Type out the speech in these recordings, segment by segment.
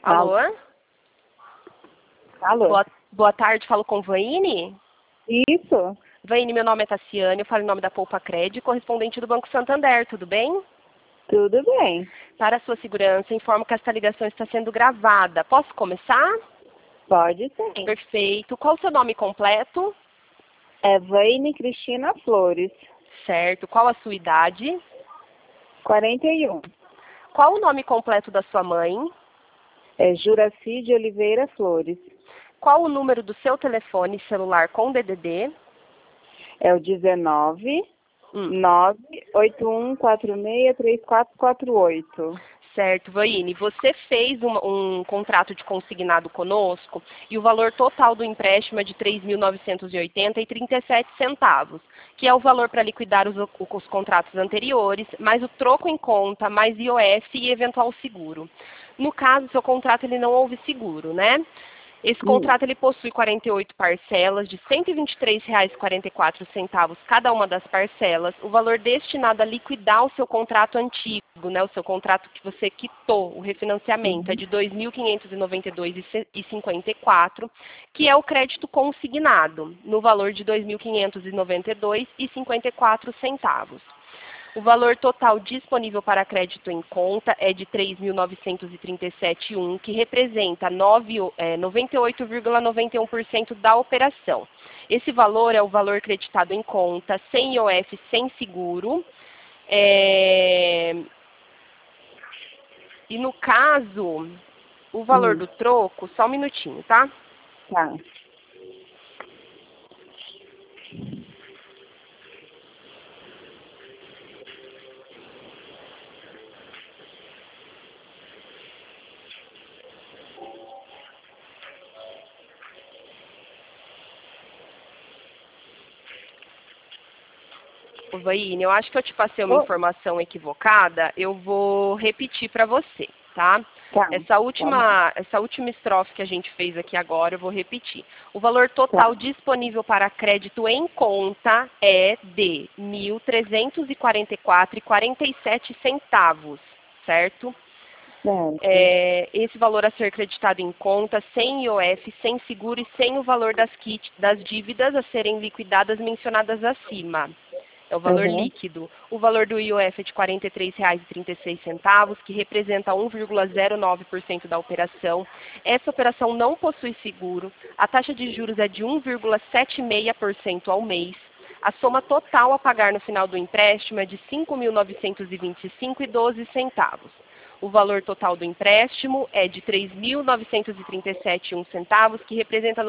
Alô? Alô? Boa tarde, falo com Vaine? Isso. Vaine, meu nome é Tassiane, eu falo em nome da Poupa Cred, correspondente do Banco Santander, tudo bem? Tudo bem. Para a sua segurança, informo que esta ligação está sendo gravada. Posso começar? Pode sim. Perfeito. Qual o seu nome completo? É Vaine Cristina Flores. Certo. Qual a sua idade? 41. Qual o nome completo da sua mãe? É Juraci de Oliveira Flores. Qual o número do seu telefone celular com DDD? É o 19 981463448. Certo, Vaine. Você fez um contrato de consignado conosco e o valor total do empréstimo é de R$ 3.980,37, que é o valor para liquidar os contratos anteriores, mais o troco em conta, mais IOF e eventual seguro. No caso, seu contrato ele não houve seguro, né? Esse contrato ele possui 48 parcelas de R$ 123,44 cada uma das parcelas. O valor destinado a liquidar o seu contrato antigo, né, o seu contrato que você quitou, o refinanciamento, é de R$ 2.592,54, que é o crédito consignado, no valor de R$ 2.592,54. O valor total disponível para crédito em conta é de R$ 3.937,1, que representa 98,91% da operação. Esse valor é o valor creditado em conta, sem IOF, sem seguro. E no caso, o valor do troco, só um minutinho, tá? Tá. Vaine, eu acho que eu te passei uma informação equivocada, eu vou repetir para você, tá? Tá. Essa última estrofe que a gente fez aqui agora, eu vou repetir. O valor total disponível para crédito em conta é de R$ 1.344,47, certo? Certo. Esse valor a ser creditado em conta, sem IOF, sem seguro e sem o valor das dívidas a serem liquidadas mencionadas acima. É o valor líquido. O valor do IOF é de R$ 43,36, que representa 1,09% da operação. Essa operação não possui seguro. A taxa de juros é de 1,76% ao mês. A soma total a pagar no final do empréstimo é de R$ 5.925,12. O valor total do empréstimo é de R$ 3.937,1, que representa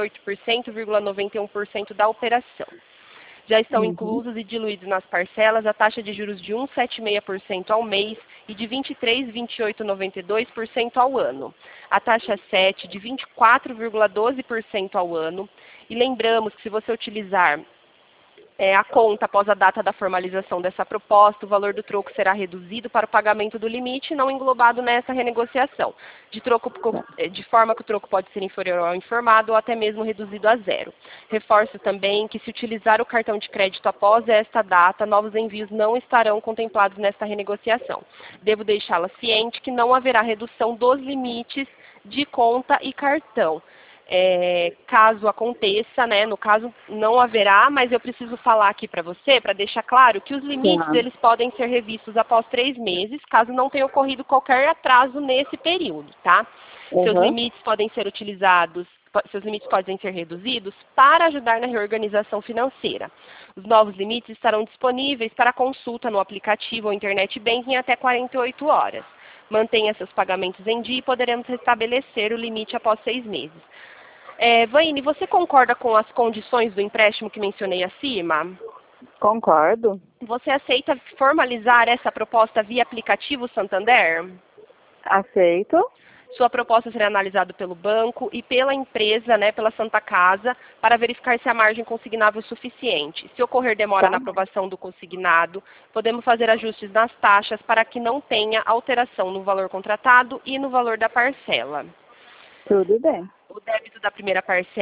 98,91% da operação. Já estão inclusos e diluídos nas parcelas a taxa de juros de 1,76% ao mês e de 23,2892% ao ano. A taxa 7 de 24,12% ao ano. E lembramos que se você utilizar a conta após a data da formalização dessa proposta, o valor do troco será reduzido para o pagamento do limite não englobado nessa renegociação, de forma que o troco pode ser inferior ao informado ou até mesmo reduzido a zero. Reforço também que, se utilizar o cartão de crédito após esta data, novos envios não estarão contemplados nesta renegociação. Devo deixá-la ciente que não haverá redução dos limites de conta e cartão. Caso aconteça, né, no caso não haverá, mas eu preciso falar aqui para você, para deixar claro que os limites eles podem ser revistos após 3 meses, caso não tenha ocorrido qualquer atraso nesse período, tá? Seus limites podem ser utilizados, seus limites podem ser reduzidos para ajudar na reorganização financeira. Os novos limites estarão disponíveis para consulta no aplicativo ou internet banking até 48 horas. Mantenha seus pagamentos em dia e poderemos restabelecer o limite após 6 meses. Vaine, você concorda com as condições do empréstimo que mencionei acima? Concordo. Você aceita formalizar essa proposta via aplicativo Santander? Aceito. Sua proposta será analisada pelo banco e pela empresa, né, pela Santa Casa, para verificar se a margem consignável é suficiente. Se ocorrer demora na aprovação do consignado, podemos fazer ajustes nas taxas para que não tenha alteração no valor contratado e no valor da parcela. Tudo bem. O débito da primeira parcela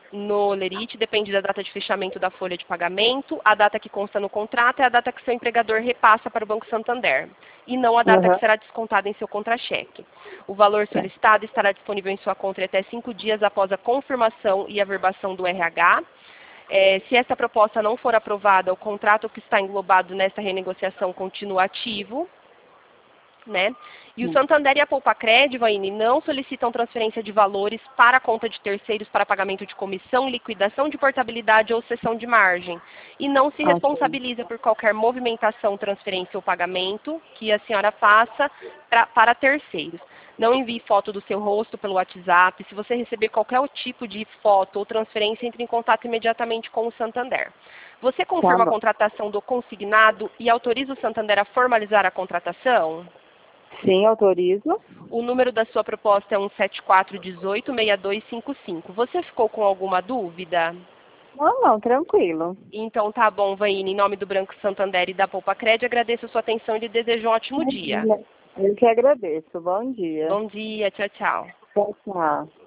no Lerite, depende da data de fechamento da folha de pagamento, a data que consta no contrato é a data que seu empregador repassa para o Banco Santander, e não a data que será descontada em seu contra-cheque. O valor solicitado estará disponível em sua conta até 5 dias após a confirmação e averbação do RH. Se essa proposta não for aprovada, o contrato que está englobado nessa renegociação continua ativo, né? E o Santander e a Poupacred, Vaine, não solicitam transferência de valores para a conta de terceiros para pagamento de comissão, liquidação de portabilidade ou cessão de margem. E não se responsabiliza por qualquer movimentação, transferência ou pagamento que a senhora faça para terceiros. Não envie foto do seu rosto pelo WhatsApp. Se você receber qualquer tipo de foto ou transferência, entre em contato imediatamente com o Santander. Você confirma a contratação do consignado e autoriza o Santander a formalizar a contratação? Sim, autorizo. O número da sua proposta é 174186255. Você ficou com alguma dúvida? Não, tranquilo. Então tá bom, Vaine. Em nome do Banco Santander e da Poupacred, agradeço a sua atenção e lhe desejo um ótimo dia. Eu que agradeço. Bom dia. Bom dia, tchau, tchau. Tchau, tchau.